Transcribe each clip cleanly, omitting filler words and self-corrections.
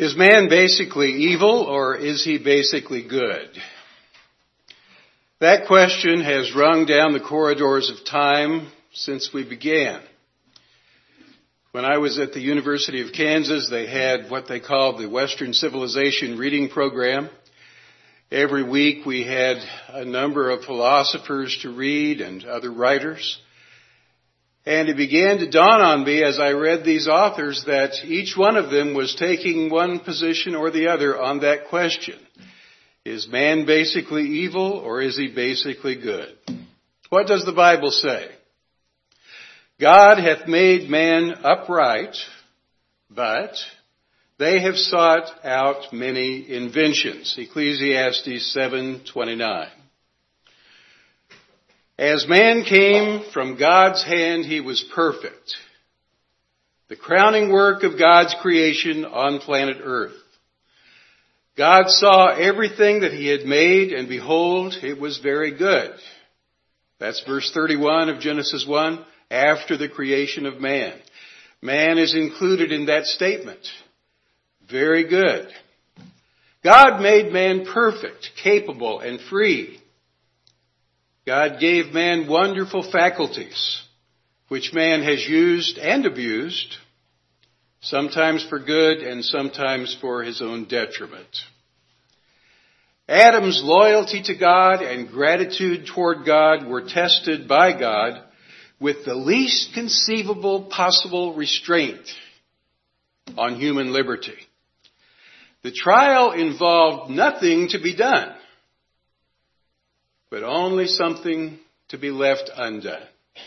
Is man basically evil or is he basically good? That question has rung down the corridors of time since we began. When I was at the University of Kansas, they had what they called the Western Civilization Reading Program. Every week we had a number of philosophers to read and other writers. And it began to dawn on me as I read these authors that each one of them was taking one position or the other on that question. Is man basically evil or is he basically good? What does the Bible say? God hath made man upright, but they have sought out many inventions. Ecclesiastes 7:29. As man came from God's hand, he was perfect. The crowning work of God's creation on planet Earth. God saw everything that he had made, and behold, it was very good. That's verse 31 of Genesis 1, after the creation of man. Man is included in that statement. Very good. God made man perfect, capable, and free. God gave man wonderful faculties, which man has used and abused, sometimes for good and sometimes for his own detriment. Adam's loyalty to God and gratitude toward God were tested by God with the least conceivable possible restraint on human liberty. The trial involved nothing to be done, but only something to be left undone.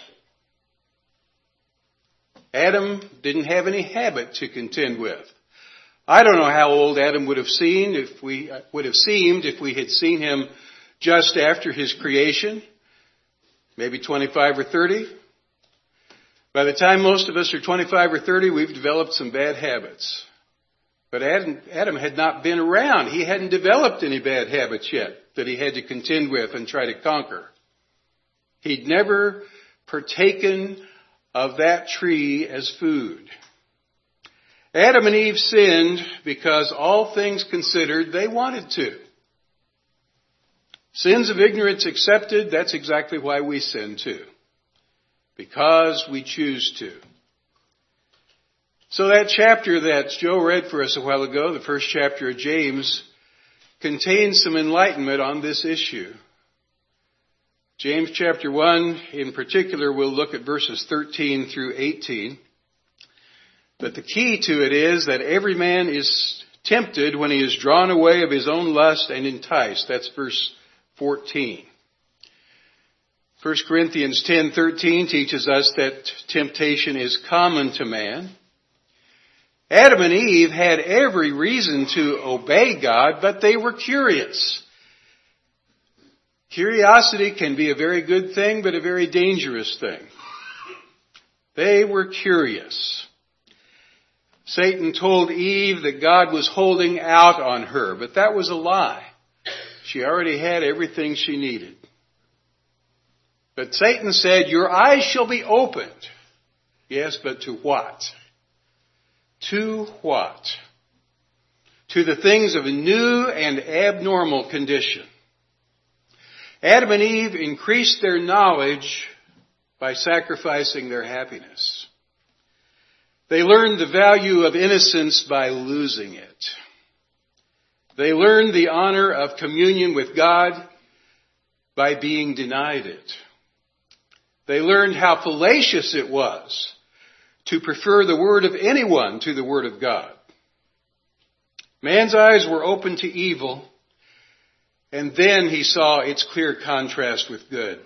Adam didn't have any habit to contend with. I don't know how old Adam would have seemed if we had seen him just after his creation, maybe 25 or 30. By the time most of us are 25 or 30, we've developed some bad habits. But Adam had not been around. He hadn't developed any bad habits yet that he had to contend with and try to conquer. He'd never partaken of that tree as food. Adam and Eve sinned because all things considered, they wanted to. Sins of ignorance accepted, that's exactly why we sin too. Because we choose to. So that chapter that Joe read for us a while ago, the first chapter of James, contains some enlightenment on this issue. James chapter 1 in particular, we'll look at verses 13 through 18. But the key to it is that every man is tempted when he is drawn away of his own lust and enticed. That's verse 14. 1 Corinthians 10:13 teaches us that temptation is common to man. Adam and Eve had every reason to obey God, but they were curious. Curiosity can be a very good thing, but a very dangerous thing. They were curious. Satan told Eve that God was holding out on her, but that was a lie. She already had everything she needed. But Satan said, your eyes shall be opened. Yes, but to what? To what? To the things of a new and abnormal condition. Adam and Eve increased their knowledge by sacrificing their happiness. They learned the value of innocence by losing it. They learned the honor of communion with God by being denied it. They learned how fallacious it was to prefer the word of anyone to the word of God. Man's eyes were open to evil, and then he saw its clear contrast with good.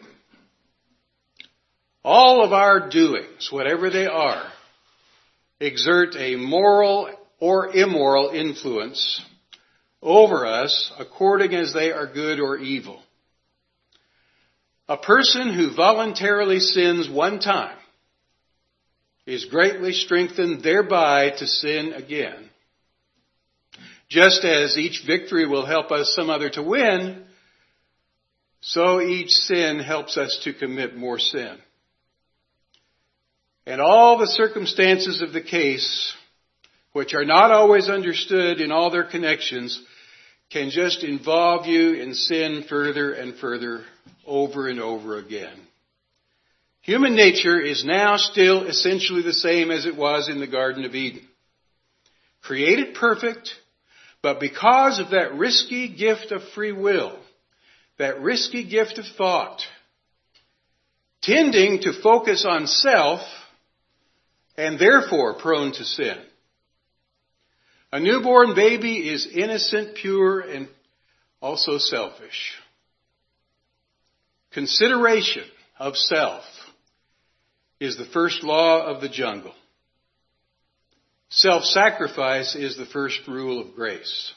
All of our doings, whatever they are, exert a moral or immoral influence over us according as they are good or evil. A person who voluntarily sins one time is greatly strengthened thereby to sin again. Just as each victory will help us some other to win, so each sin helps us to commit more sin. And all the circumstances of the case which are not always understood in all their connections, can just involve you in sin further and further, over and over again. Human nature is now still essentially the same as it was in the Garden of Eden. Created perfect, but because of that risky gift of free will, that risky gift of thought, tending to focus on self and therefore prone to sin. A newborn baby is innocent, pure, and also selfish. Consideration of self is the first law of the jungle. Self-sacrifice is the first rule of grace.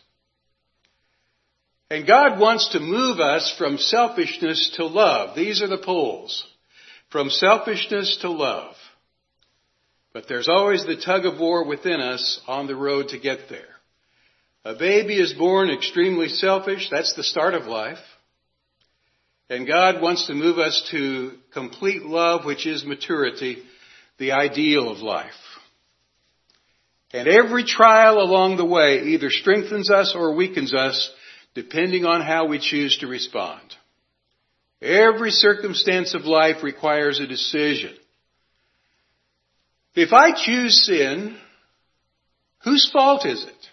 And God wants to move us from selfishness to love. These are the poles. From selfishness to love. But there's always the tug of war within us on the road to get there. A baby is born extremely selfish. That's the start of life. And God wants to move us to complete love, which is maturity, the ideal of life. And every trial along the way either strengthens us or weakens us, depending on how we choose to respond. Every circumstance of life requires a decision. If I choose sin, whose fault is it?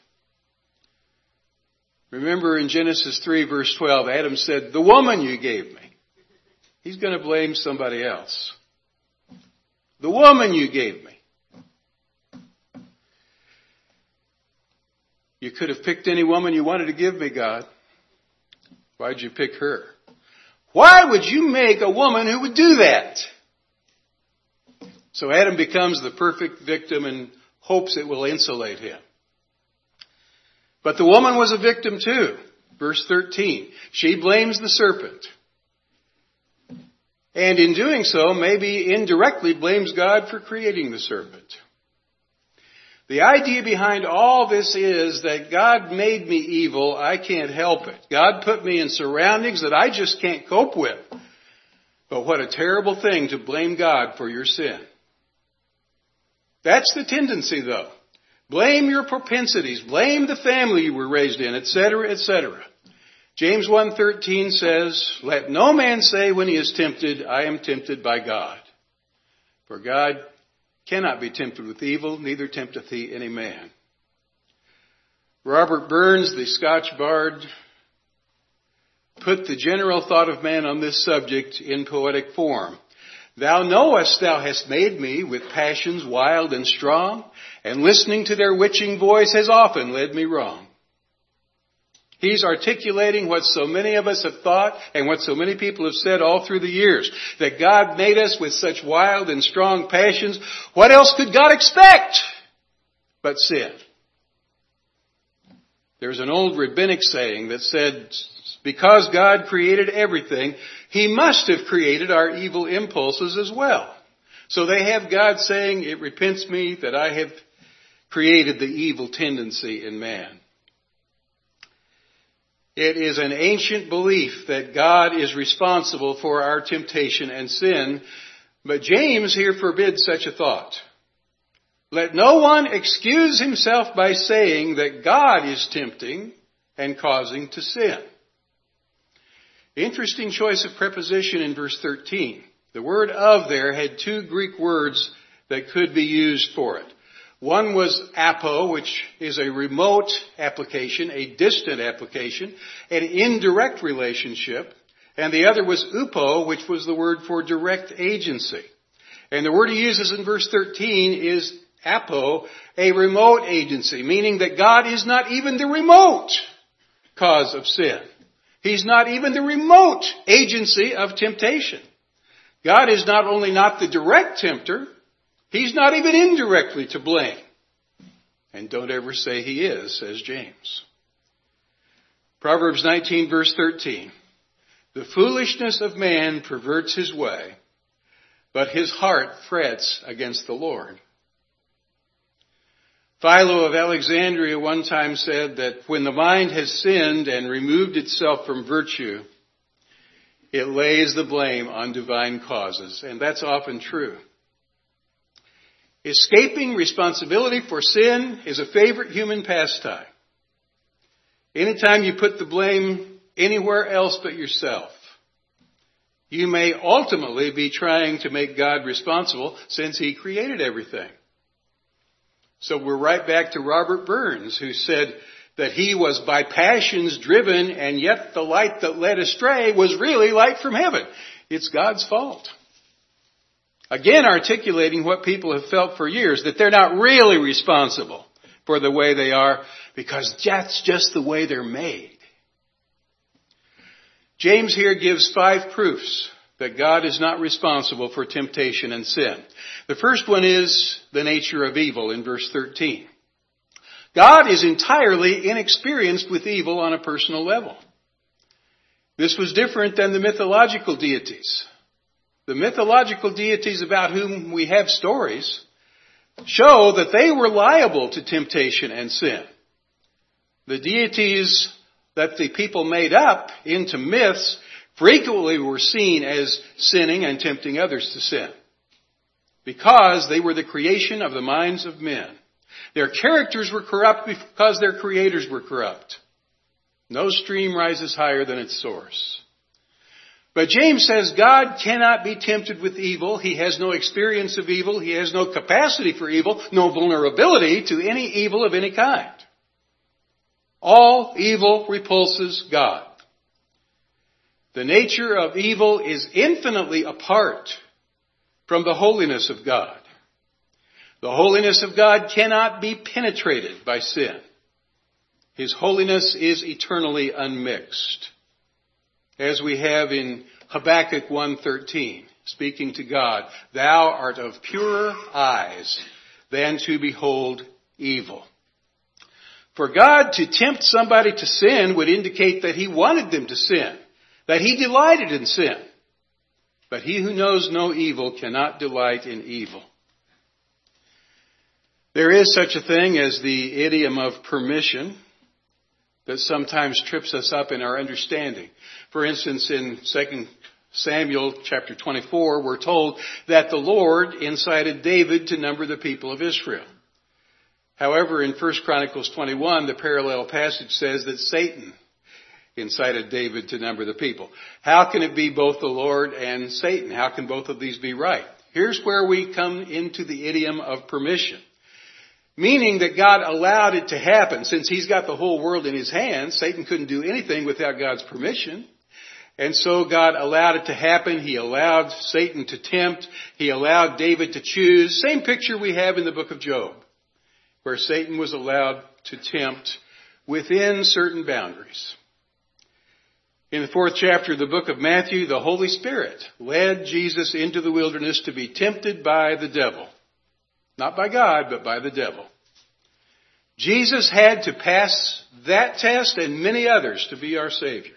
Remember in Genesis 3 verse 12, Adam said, "The woman you gave me." He's going to blame somebody else. The woman you gave me. You could have picked any woman you wanted to give me, God. Why'd you pick her? Why would you make a woman who would do that? So Adam becomes the perfect victim and hopes it will insulate him. But the woman was a victim too. Verse 13. She blames the serpent. And in doing so, maybe indirectly blames God for creating the serpent. The idea behind all this is that God made me evil. I can't help it. God put me in surroundings that I just can't cope with. But what a terrible thing to blame God for your sin. That's the tendency, though. Blame your propensities. Blame the family you were raised in, etc., etc. James 1:13 says, "Let no man say when he is tempted, I am tempted by God. For God cannot be tempted with evil, neither tempteth he any man." Robert Burns, the Scotch bard, put the general thought of man on this subject in poetic form. "Thou knowest thou hast made me with passions wild and strong, and listening to their witching voice has often led me wrong." He's articulating what so many of us have thought and what so many people have said all through the years. That God made us with such wild and strong passions. What else could God expect but sin? There's an old rabbinic saying that said, because God created everything, He must have created our evil impulses as well. So they have God saying, "It repents me that I have created the evil tendency in man." It is an ancient belief that God is responsible for our temptation and sin, but James here forbids such a thought. Let no one excuse himself by saying that God is tempting and causing to sin. Interesting choice of preposition in verse 13. The word "of" there had two Greek words that could be used for it. One was apo, which is a remote application, a distant application, an indirect relationship. And the other was upo, which was the word for direct agency. And the word he uses in verse 13 is apo, a remote agency, meaning that God is not even the remote cause of sin. He's not even the remote agency of temptation. God is not only not the direct tempter, He's not even indirectly to blame. And don't ever say He is, says James. Proverbs 19 verse 13. The foolishness of man perverts his way, but his heart frets against the Lord. Philo of Alexandria one time said that when the mind has sinned and removed itself from virtue, it lays the blame on divine causes. And that's often true. Escaping responsibility for sin is a favorite human pastime. Anytime you put the blame anywhere else but yourself, you may ultimately be trying to make God responsible since He created everything. So we're right back to Robert Burns, who said that he was by passions driven, and yet the light that led astray was really light from heaven. It's God's fault. Again, articulating what people have felt for years, that they're not really responsible for the way they are, because that's just the way they're made. James here gives 5 proofs that God is not responsible for temptation and sin. The first one is the nature of evil in verse 13. God is entirely inexperienced with evil on a personal level. This was different than the mythological deities. The mythological deities about whom we have stories show that they were liable to temptation and sin. The deities that the people made up into myths frequently were seen as sinning and tempting others to sin, because they were the creation of the minds of men. Their characters were corrupt because their creators were corrupt. No stream rises higher than its source. But James says God cannot be tempted with evil. He has no experience of evil. He has no capacity for evil, no vulnerability to any evil of any kind. All evil repulses God. The nature of evil is infinitely apart from the holiness of God. The holiness of God cannot be penetrated by sin. His holiness is eternally unmixed. As we have in Habakkuk 1:13, speaking to God, "Thou art of purer eyes than to behold evil." For God to tempt somebody to sin would indicate that He wanted them to sin, that He delighted in sin. But he who knows no evil cannot delight in evil. There is such a thing as the idiom of permission that sometimes trips us up in our understanding. For instance, in 2 Samuel chapter 24, we're told that the Lord incited David to number the people of Israel. However, in 1 Chronicles 21, the parallel passage says that Satan incited David to number the people. How can it be both the Lord and Satan? How can both of these be right? Here's where we come into the idiom of permission. Meaning that God allowed it to happen. Since He's got the whole world in His hands, Satan couldn't do anything without God's permission. And so God allowed it to happen. He allowed Satan to tempt. He allowed David to choose. Same picture we have in the book of Job, where Satan was allowed to tempt within certain boundaries. In the 4th chapter of the book of Matthew, the Holy Spirit led Jesus into the wilderness to be tempted by the devil. Not by God, but by the devil. Jesus had to pass that test and many others to be our Savior.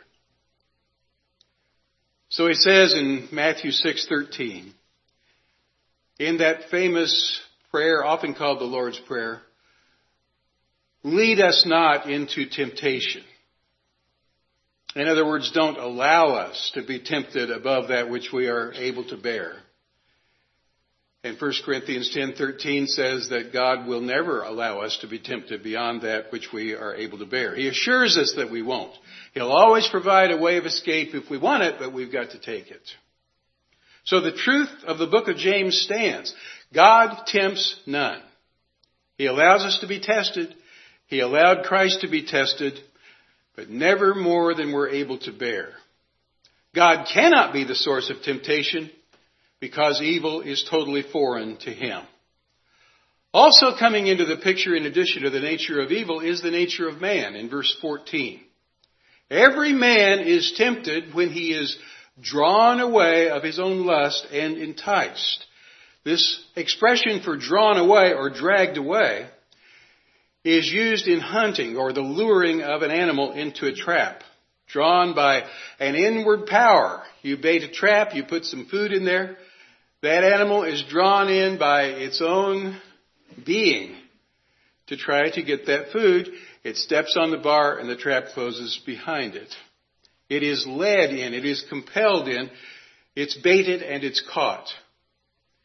So He says in Matthew 6:13, in that famous prayer, often called the Lord's Prayer, "Lead us not into temptation." In other words, don't allow us to be tempted above that which we are able to bear. And 1 Corinthians 10:13 says that God will never allow us to be tempted beyond that which we are able to bear. He assures us that we won't. He'll always provide a way of escape if we want it, but we've got to take it. So the truth of the book of James stands. God tempts none. He allows us to be tested. He allowed Christ to be tested, but never more than we're able to bear. God cannot be the source of temptation, because evil is totally foreign to Him. Also coming into the picture, in addition to the nature of evil, is the nature of man in verse 14. Every man is tempted when he is drawn away of his own lust and enticed. This expression for drawn away or dragged away is used in hunting or the luring of an animal into a trap. Drawn by an inward power. You bait a trap, you put some food in there. That animal is drawn in by its own being to try to get that food. It steps on the bar and the trap closes behind it. It is led in, it is compelled in, it's baited and it's caught.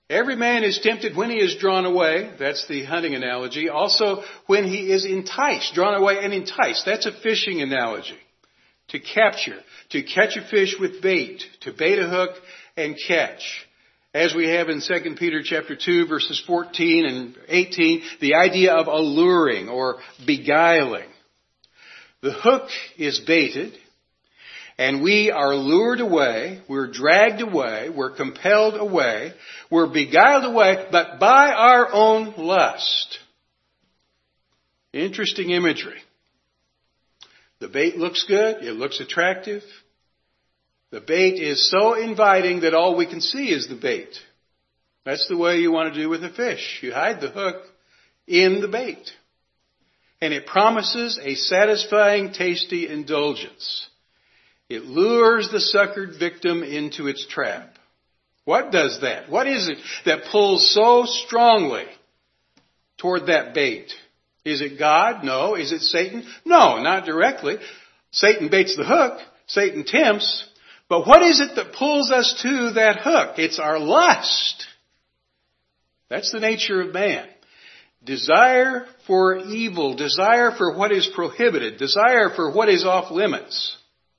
Every man is tempted when he is drawn away. That's the hunting analogy. Also, when he is enticed, drawn away and enticed. That's a fishing analogy. To capture, to catch a fish with bait, to bait a hook and catch. As we have in 2 Peter chapter 2 verses 14 and 18, the idea of alluring or beguiling. The hook is baited, and we are lured away, we're dragged away, we're compelled away, we're beguiled away, but by our own lust. Interesting imagery. The bait looks good, it looks attractive. The bait is so inviting that all we can see is the bait. That's the way you want to do with a fish. You hide the hook in the bait. And it promises a satisfying, tasty indulgence. It lures the suckered victim into its trap. What does that? What is it that pulls so strongly toward that bait? Is it God? No. Is it Satan? No, not directly. Satan baits the hook. Satan tempts. But what is it that pulls us to that hook? It's our lust. That's the nature of man. Desire for evil, desire for what is prohibited, desire for what is off limits.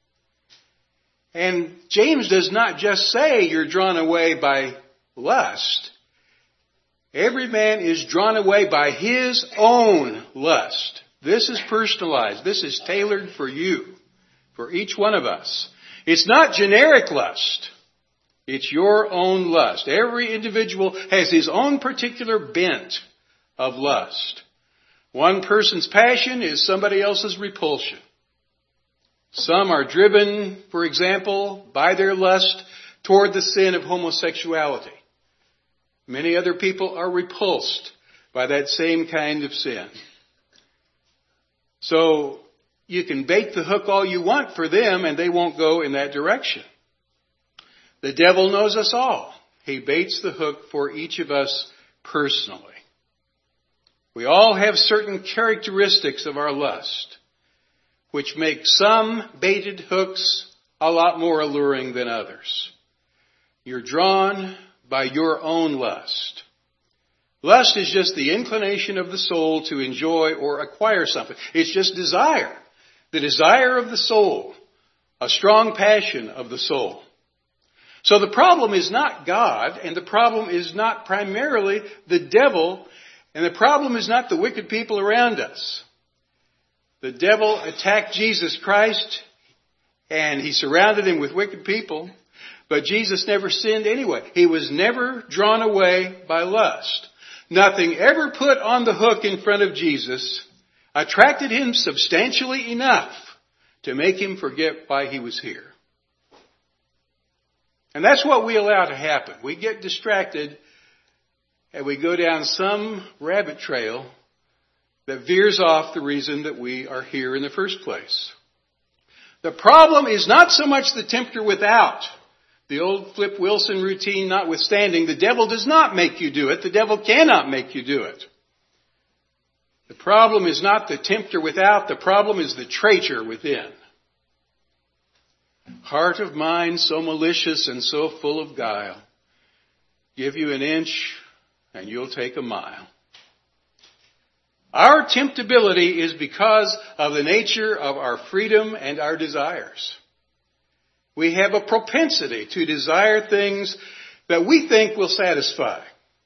And James does not just say you're drawn away by lust. Every man is drawn away by his own lust. This is personalized. This is tailored for you, for each one of us. It's not generic lust. It's your own lust. Every individual has his own particular bent of lust. One person's passion is somebody else's repulsion. Some are driven, for example, by their lust toward the sin of homosexuality. Many other people are repulsed by that same kind of sin. So you can bait the hook all you want for them and they won't go in that direction. The devil knows us all. He baits the hook for each of us personally. We all have certain characteristics of our lust, which make some baited hooks a lot more alluring than others. You're drawn by your own lust. Lust is just the inclination of the soul to enjoy or acquire something. It's just desire. The desire of the soul. A strong passion of the soul. So the problem is not God, and the problem is not primarily the devil, and the problem is not the wicked people around us. The devil attacked Jesus Christ, and he surrounded him with wicked people, but Jesus never sinned anyway. He was never drawn away by lust. Nothing ever put on the hook in front of Jesus attracted him substantially enough to make him forget why he was here. And that's what we allow to happen. We get distracted and we go down some rabbit trail that veers off the reason that we are here in the first place. The problem is not so much the tempter without. The old Flip Wilson routine notwithstanding, the devil does not make you do it. The devil cannot make you do it. The problem is not the tempter without. The problem is the traitor within. Heart of mine so malicious and so full of guile. Give you an inch and you'll take a mile. Our temptability is because of the nature of our freedom and our desires. We have a propensity to desire things that we think will satisfy.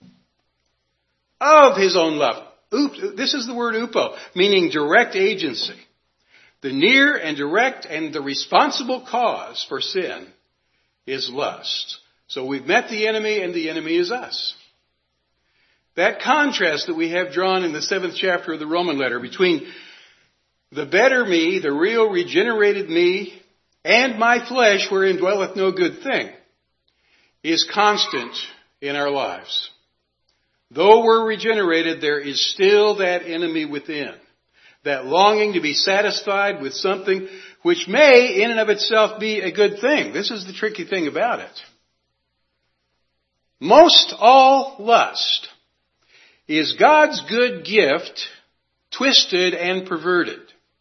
Of his own love. This is the word upo, meaning direct agency. The near and direct and the responsible cause for sin is lust. So we've met the enemy and the enemy is us. That contrast that we have drawn in the 7th chapter of the Roman letter between the better me, the real regenerated me, and my flesh wherein dwelleth no good thing, is constant in our lives. Though we're regenerated, there is still that enemy within. That longing to be satisfied with something which may in and of itself be a good thing. This is the tricky thing about it. Most all lust is God's good gift twisted and perverted.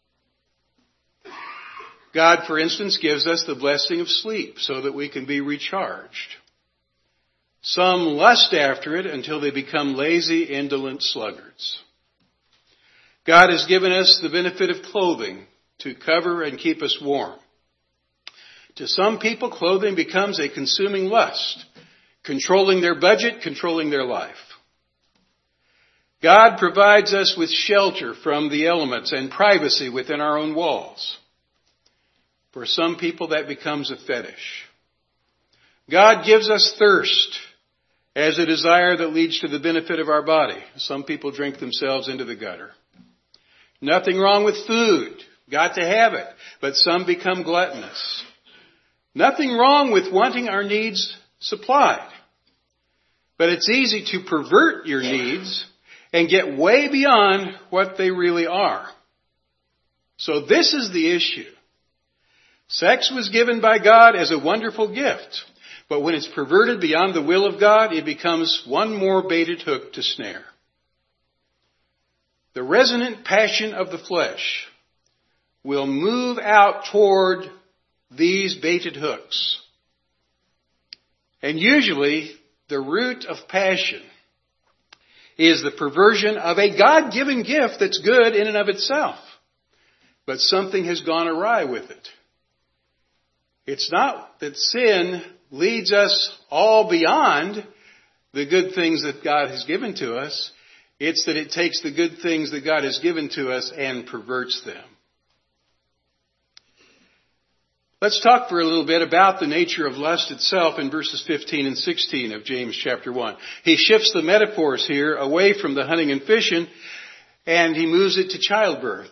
God, for instance, gives us the blessing of sleep so that we can be recharged. Some lust after it until they become lazy, indolent sluggards. God has given us the benefit of clothing to cover and keep us warm. To some people, clothing becomes a consuming lust, controlling their budget, controlling their life. God provides us with shelter from the elements and privacy within our own walls. For some people, that becomes a fetish. God gives us thirst as a desire that leads to the benefit of our body. Some people drink themselves into the gutter. Nothing wrong with food. Got to have it. But some become gluttonous. Nothing wrong with wanting our needs supplied. But it's easy to pervert your needs and get way beyond what they really are. So this is the issue. Sex was given by God as a wonderful gift. But when it's perverted beyond the will of God, it becomes one more baited hook to snare. The resonant passion of the flesh will move out toward these baited hooks. And usually, the root of passion is the perversion of a God-given gift that's good in and of itself. But something has gone awry with it. It's not that sin leads us all beyond the good things that God has given to us. It's that it takes the good things that God has given to us and perverts them. Let's talk for a little bit about the nature of lust itself in verses 15 and 16 of James chapter 1. He shifts the metaphors here away from the hunting and fishing, and he moves it to childbirth.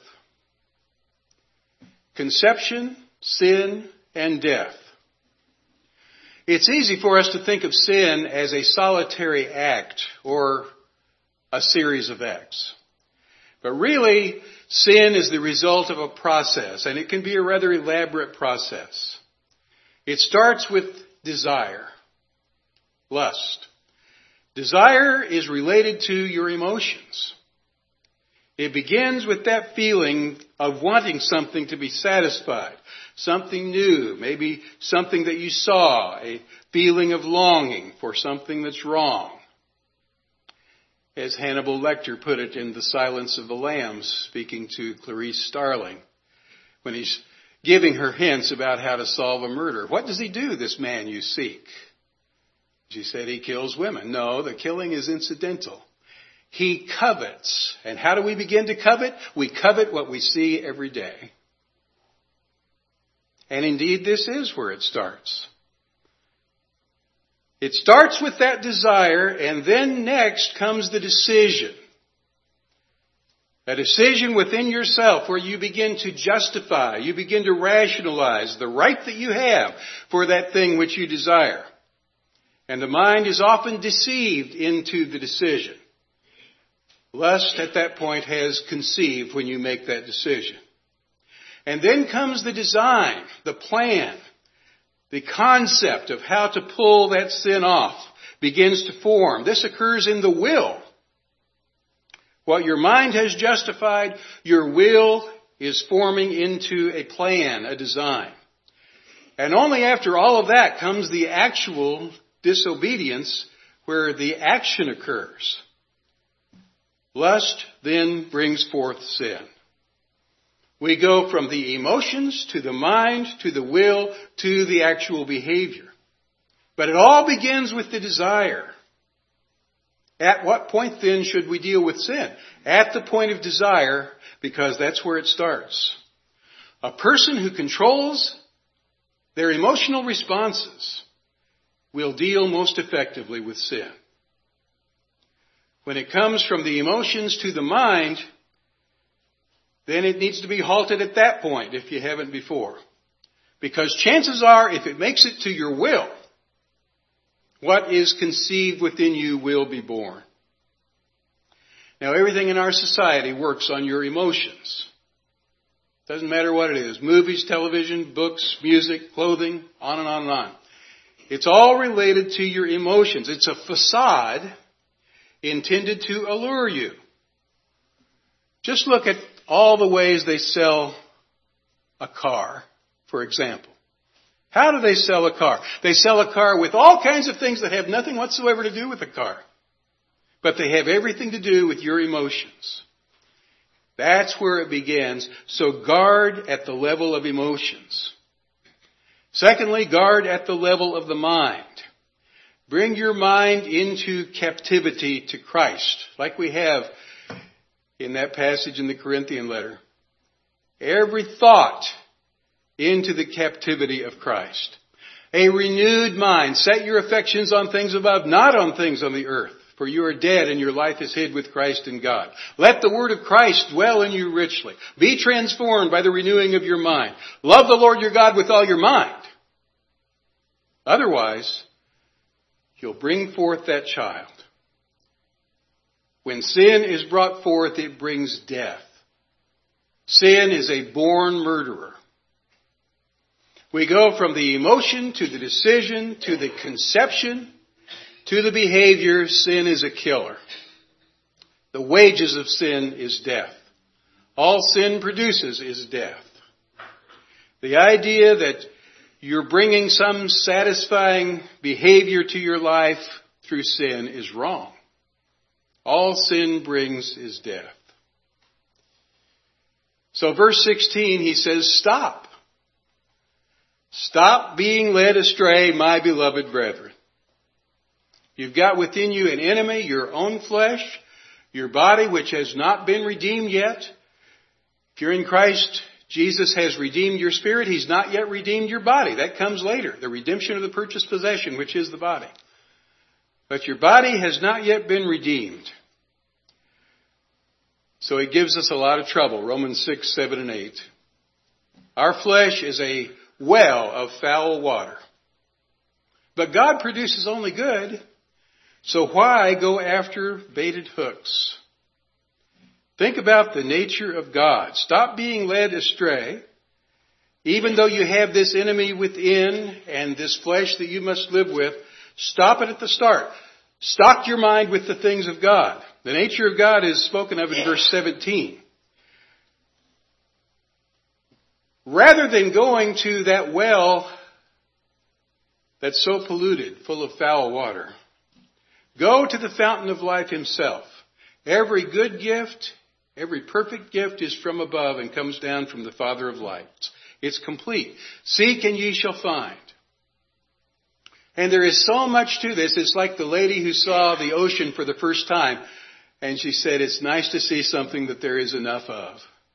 Conception, sin, and death. It's easy for us to think of sin as a solitary act or a series of acts. But really, sin is the result of a process, and it can be a rather elaborate process. It starts with desire, lust. Desire is related to your emotions. It begins with that feeling of wanting something to be satisfied, something new, maybe something that you saw, a feeling of longing for something that's wrong. As Hannibal Lecter put it in The Silence of the Lambs, speaking to Clarice Starling, when he's giving her hints about how to solve a murder. What does he do, this man you seek? She said he kills women. No, the killing is incidental. He covets. And how do we begin to covet? We covet what we see every day. And indeed, this is where it starts. It starts with that desire, and then next comes the decision. A decision within yourself where you begin to justify, you begin to rationalize the right that you have for that thing which you desire. And the mind is often deceived into the decision. Lust at that point has conceived when you make that decision. And then comes the design, the plan. The concept of how to pull that sin off begins to form. This occurs in the will. What your mind has justified, your will is forming into a plan, a design. And only after all of that comes the actual disobedience where the action occurs. Lust then brings forth sin. We go from the emotions to the mind to the will to the actual behavior. But it all begins with the desire. At what point then should we deal with sin? At the point of desire, because that's where it starts. A person who controls their emotional responses will deal most effectively with sin. When it comes from the emotions to the mind, then it needs to be halted at that point if you haven't before. Because chances are, if it makes it to your will, what is conceived within you will be born. Now, everything in our society works on your emotions. Doesn't matter what it is. Movies, television, books, music, clothing, on and on and on. It's all related to your emotions. It's a facade intended to allure you. Just look at all the ways they sell a car, for example. How do they sell a car? They sell a car with all kinds of things that have nothing whatsoever to do with the car. But they have everything to do with your emotions. That's where it begins. So guard at the level of emotions. Secondly, guard at the level of the mind. Bring your mind into captivity to Christ, like we have in that passage in the Corinthian letter. Every thought into the captivity of Christ. A renewed mind. Set your affections on things above, not on things on the earth. For you are dead and your life is hid with Christ in God. Let the word of Christ dwell in you richly. Be transformed by the renewing of your mind. Love the Lord your God with all your mind. Otherwise, you'll bring forth that child. When sin is brought forth, it brings death. Sin is a born murderer. We go from the emotion to the decision to the conception to the behavior. Sin is a killer. The wages of sin is death. All sin produces is death. The idea that you're bringing some satisfying behavior to your life through sin is wrong. All sin brings is death. So verse 16, he says, stop. Stop being led astray, my beloved brethren. You've got within you an enemy, your own flesh, your body, which has not been redeemed yet. If you're in Christ, Jesus has redeemed your spirit. He's not yet redeemed your body. That comes later. The redemption of the purchased possession, which is the body. But your body has not yet been redeemed. So it gives us a lot of trouble. Romans 6, 7, and 8. Our flesh is a well of foul water. But God produces only good. So why go after baited hooks? Think about the nature of God. Stop being led astray. Even though you have this enemy within and this flesh that you must live with, stop it at the start. Stock your mind with the things of God. The nature of God is spoken of in verse 17. Rather than going to that well that's so polluted, full of foul water, go to the fountain of life himself. Every good gift, every perfect gift is from above and comes down from the Father of lights. It's complete. Seek and ye shall find. And there is so much to this. It's like the lady who saw the ocean for the first time. And she said, it's nice to see something that there is enough of.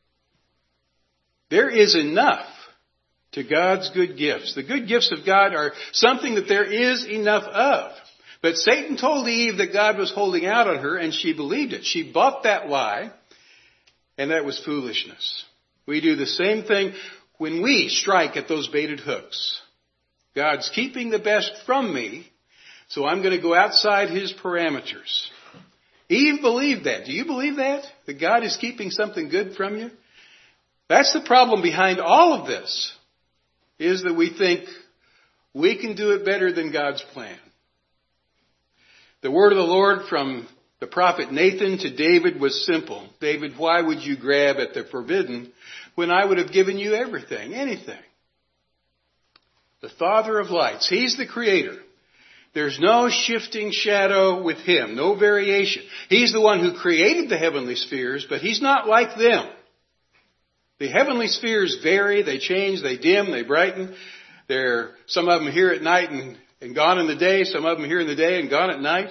There is enough to God's good gifts. The good gifts of God are something that there is enough of. But Satan told Eve that God was holding out on her, and she believed it. She bought that lie, and that was foolishness. We do the same thing when we strike at those baited hooks. God's keeping the best from me, so I'm going to go outside his parameters. Eve believed that. Do you believe that? That God is keeping something good from you? That's the problem behind all of this, is that we think we can do it better than God's plan. The word of the Lord from the prophet Nathan to David was simple. David, why would you grab at the forbidden when I would have given you everything, anything? The Father of lights. He's the creator. There's no shifting shadow with him, no variation. He's the one who created the heavenly spheres, but he's not like them. The heavenly spheres vary, they change, they dim, they brighten. Some of them here at night and gone in the day, some of them here in the day and gone at night.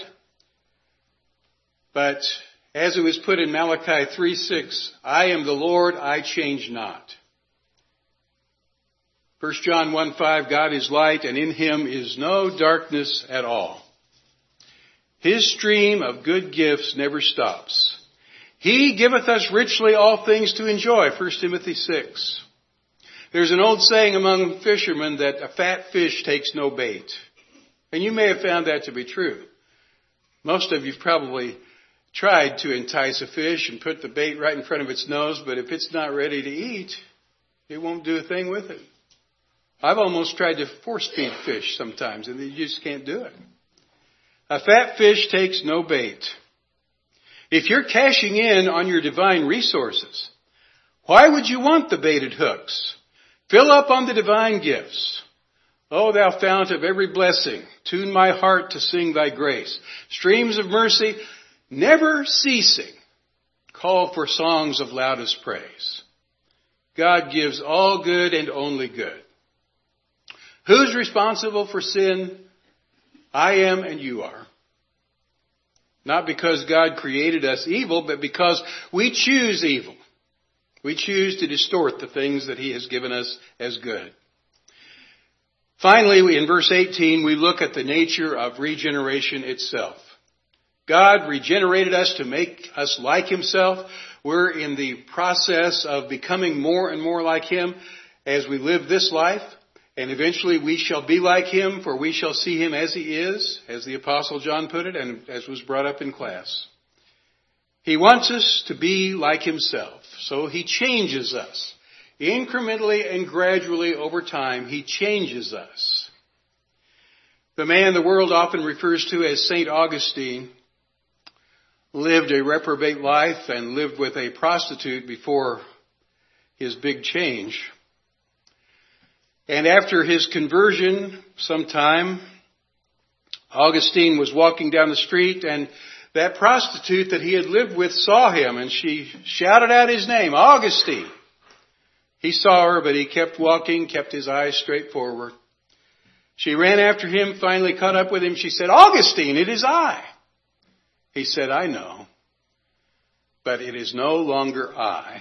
But as it was put in Malachi 3:6, I am the Lord, I change not. 1 John 1:5, God is light, and in him is no darkness at all. His stream of good gifts never stops. He giveth us richly all things to enjoy, 1 Timothy 6. There's an old saying among fishermen that a fat fish takes no bait. And you may have found that to be true. Most of you've probably tried to entice a fish and put the bait right in front of its nose, but if it's not ready to eat, it won't do a thing with it. I've almost tried to force feed fish sometimes, and you just can't do it. A fat fish takes no bait. If you're cashing in on your divine resources, why would you want the baited hooks? Fill up on the divine gifts. O thou fount of every blessing, tune my heart to sing thy grace. Streams of mercy, never ceasing, call for songs of loudest praise. God gives all good and only good. Who's responsible for sin? I am and you are. Not because God created us evil, but because we choose evil. We choose to distort the things that He has given us as good. Finally, in verse 18, we look at the nature of regeneration itself. God regenerated us to make us like Himself. We're in the process of becoming more and more like Him as we live this life. And eventually we shall be like Him, for we shall see Him as He is, as the Apostle John put it, and as was brought up in class. He wants us to be like Himself. So He changes us. Incrementally and gradually over time, He changes us. The man the world often refers to as St. Augustine lived a reprobate life and lived with a prostitute before his big change. And after his conversion, sometime, Augustine was walking down the street, and that prostitute that he had lived with saw him, and she shouted out his name, Augustine. He saw her, but he kept walking, kept his eyes straight forward. She ran after him, finally caught up with him. She said, Augustine, it is I. He said, I know, but it is no longer I.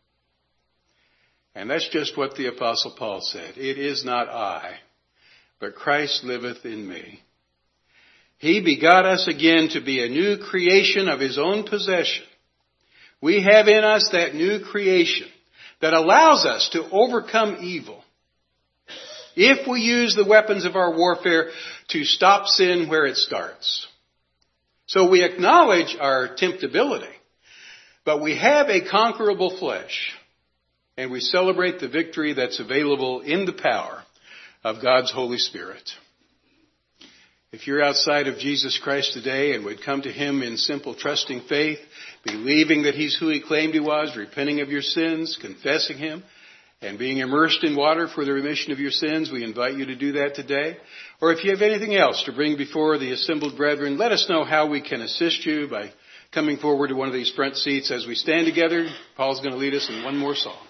And that's just what the Apostle Paul said. It is not I, but Christ liveth in me. He begot us again to be a new creation of His own possession. We have in us that new creation that allows us to overcome evil if we use the weapons of our warfare to stop sin where it starts. So we acknowledge our temptability, but we have a conquerable flesh, and we celebrate the victory that's available in the power of God's Holy Spirit. If you're outside of Jesus Christ today and would come to Him in simple trusting faith, believing that He's who He claimed He was, repenting of your sins, confessing Him, and being immersed in water for the remission of your sins, we invite you to do that today. Or if you have anything else to bring before the assembled brethren, let us know how we can assist you by coming forward to one of these front seats as we stand together. Paul's going to lead us in one more song.